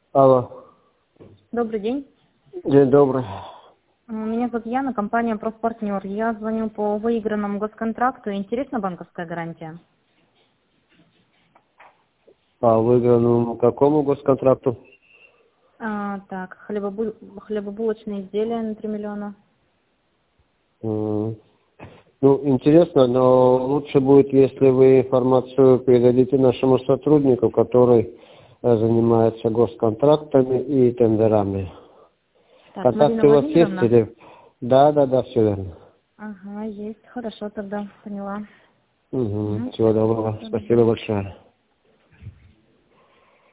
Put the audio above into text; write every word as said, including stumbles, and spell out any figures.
Алло. Добрый день. День добрый. Меня зовут Яна, компания «Профпартнер». Я звоню по выигранному госконтракту. Интересна банковская гарантия? По выигранному какому госконтракту? А, так, хлебобу... хлебобулочные изделия на три миллиона. М. Ну, интересно, но лучше будет, если вы информацию передадите нашему сотруднику, который э, занимается госконтрактами и тендерами. Так, Марина Контакты у вас есть Владимировна? или... Да, да, да, все верно. Ага, есть. Хорошо, тогда поняла. Угу. Угу. Всего доброго. Спасибо большое.